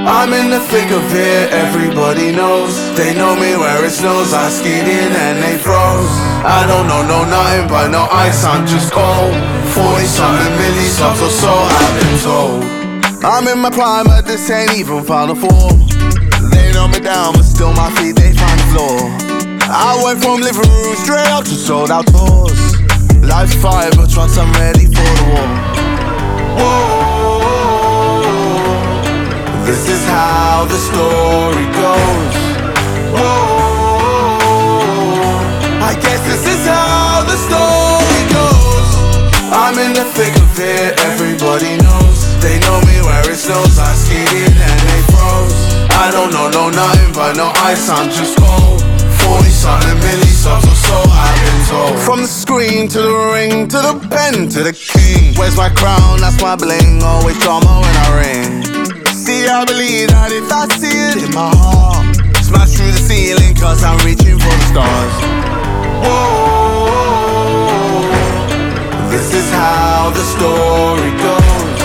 I'm in the thick of it, everybody knows. They know me where it snows, I skied in and they froze. I don't know nothing but no ice, I'm just cold. 40-something milli subs or so, I've been told. I'm in my prime, but this ain't even Final Four. They know me down, but still my feet, they find the floor. I went from living room straight up to sold out tours. Life's fire, but once I'm ready for the war. Whoa, this is how the story goes. Whoa, I guess this is how the story goes. I'm in the thick of it, everybody knows. They know me where it snows, I skied in and they froze. I don't know nothing but no ice, I'm just cold. 40-something milli subs or so, I've been told. From the screen to the ring, to the pen, to the king. Where's my crown, that's my bling. Always drama when I ring. See, I believe that if I see it in my heart, smash through the ceiling cause I'm reaching for the stars. Whoa, this is how the story goes.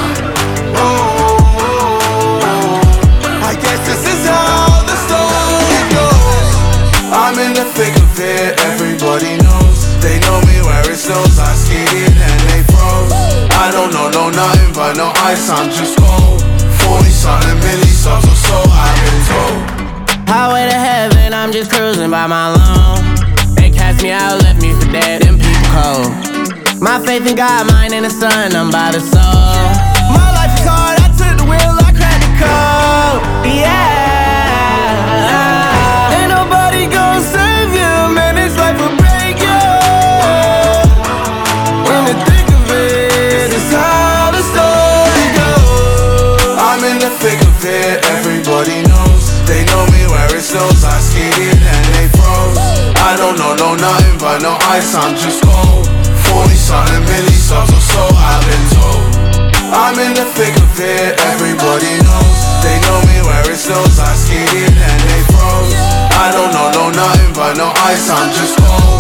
Whoa, I guess this is how the story goes. I'm in the thick of it, everybody knows. They know me where it snows, I skied in and they froze. I don't know nothing but no ice, I'm just cold. 40-something milli subs or so, I've been told. Highway to heaven, I'm just cruising by my lawn. They cast me out, left me for dead and people cold. My faith in God, mine in the sun, I'm by the soul. My life is hard, I took the wheel, I cracked the code. Yeah, ain't nobody gon' save you, man, this life will break you. In the thick of it, it's how the story goes. I'm in the thick of it, everybody knows. They know me where it snows, I skied in and they froze. I don't know nothing but no ice, I'm just cold. 40-something milli subs or so, I've been told. I'm in the thick of it, everybody knows. They know me where it snows, I skied in and they froze. I don't know nothing but no ice, I'm just cold.